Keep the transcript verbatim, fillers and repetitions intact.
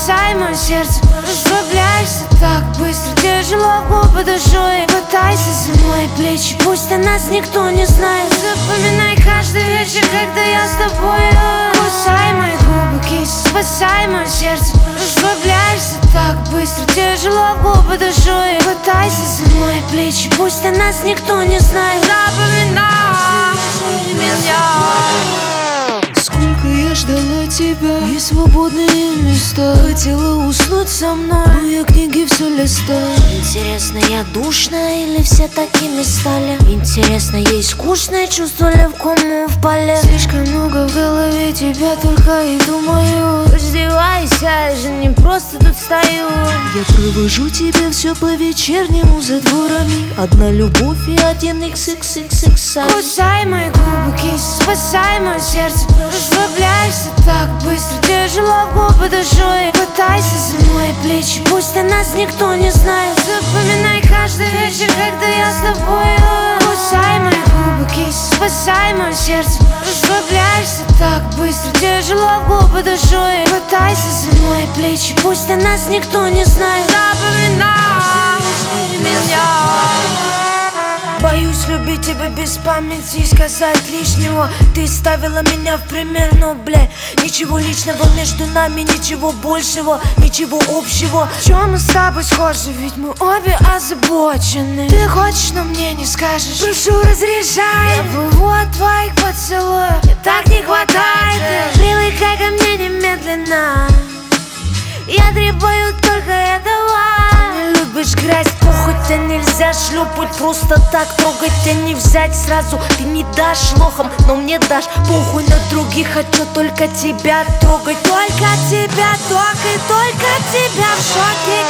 Спасай мое сердце, расслабляешься так быстро. Тяжело в губы душой, хватайся за мои плечи. Пусть о нас никто не знает. Запоминай каждый вечер, когда я с тобой. Кусай мои губы, кисть, спасай мое сердце. Расслабляешься так быстро. Тяжело в губы душой, хватайся за мои плечи. Пусть о нас никто не знает. Запоминай меня. Сколько я ждала тебя, и свободные места. Хотела уснуть со мной, но я книги все листаю. Интересно, я душная или все такими стали? Интересно, ей скучно, чувствовали в кому впали. Слишком много в голове тебя только и думаю. Раздевайся, я же не просто тут стою. Я провожу тебя все по вечернему за дворами. Одна любовь и один икс икс икс икс. Кусай мои губы, кисть, спасай мое сердце. Расслабляешься так быстро. Тяжело в губы душой, хватайся за мои плечи. Пусть о нас никто не знает. Запоминай каждый вечер, когда я с тобой. Кусай мои губы, кисть, спасай мое сердце. Расслабляешься так быстро. Тяжело в губы душой, хватайся за мои плечи. Пусть о нас никто не знает. Запоминай меня. Боюсь любить тебя без памяти и сказать лишнего. Ты ставила меня в пример, но, бля, ничего личного между нами, ничего большего, ничего общего. В чем мы с тобой схожи, ведь мы обе озабочены. Ты хочешь, но мне не скажешь. Прошу, разряжай. Я плыву от твоих поцелуев, мне так не хватает. Привыкай ко мне немедленно. Я требую только этого. Не любишь грязь, похоть-то нельзя шлепать. Просто так трогать, а не взять сразу. Ты не дашь лохом, но мне дашь. Похуй на других, хочу только тебя трогать. Только тебя, только, только тебя в шоке.